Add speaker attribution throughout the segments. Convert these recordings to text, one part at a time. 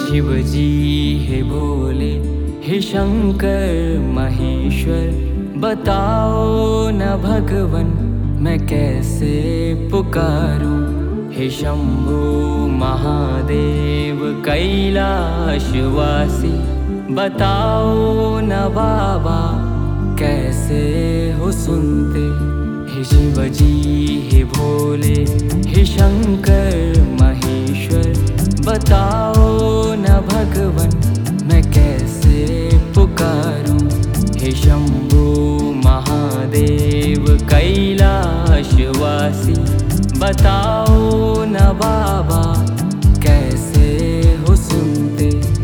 Speaker 1: शिव जी हे भोले, हे शंकर महेश्वर, बताओ न भगवन मैं कैसे पुकारूं। हे शंभु महादेव कैलाशवासी, बताओ न बाबा कैसे हो सुनते। हे शिव जी हे भोले, हे शंकर महेश्वर, बताओ न भगवन मैं कैसे पुकारूं। हे शंभु महादेव कैलाशवासी, बताओ न बाबा कैसे हो सुनते।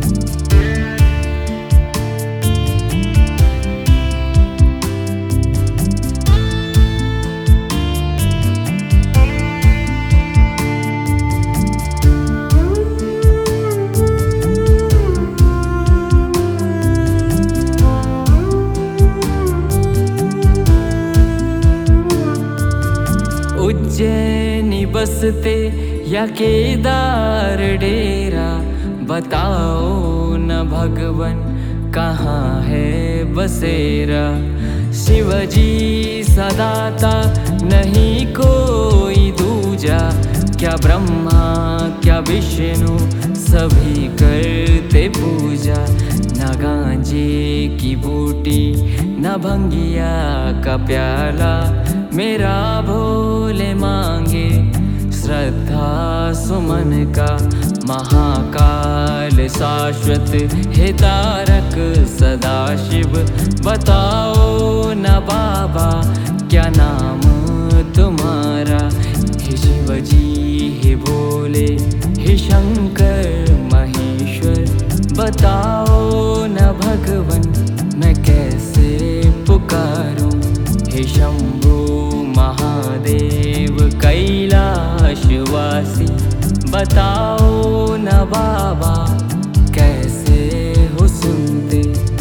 Speaker 1: उज्जैनी बसते या केदार डेरा, बताओ न भगवन कहाँ है बसेरा। शिवजी सदाता नहीं कोई दूजा, क्या ब्रह्मा क्या विष्णु सभी करते पूजा। न गांजे की बूटी न भंगिया का प्याला, मेरा भोले मांगे श्रद्धा सुमन का। महाकाल शाश्वत हे तारक सदाशिव, बताओ न बाबा क्या नाम तुम्हारा। हे शिव जी हे भोले, हे शंकर महेश्वर, बताओ न भगवन मैं कैसे पुकारूं। हे शंभु महादेव कैलाशवासी, बताओ न बाबा कैसे हो सुनते।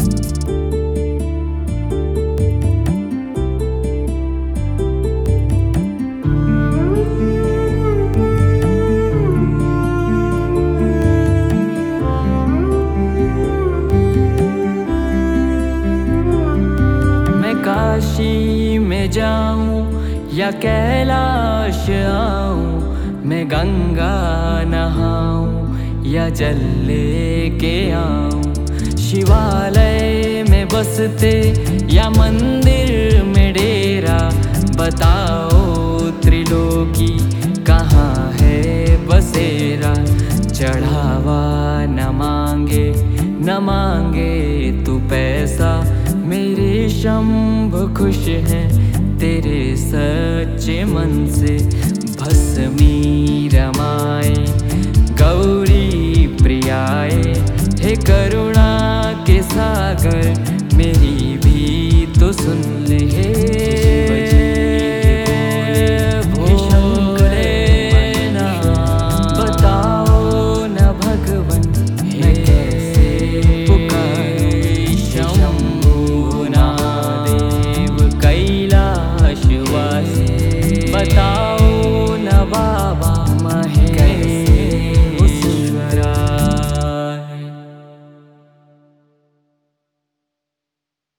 Speaker 1: मैं काशी में जाऊं या कैलाश आऊं, मैं गंगा नहाऊं या जल लेके आऊं। शिवालय में बसते या मंदिर में डेरा, बताओ त्रिलोकी कहाँ है बसेरा। चढ़ावा न मांगे तू पैसा, मेरे शंभु खुश हैं तेरे सच्चे मन से। भस्मी रमाए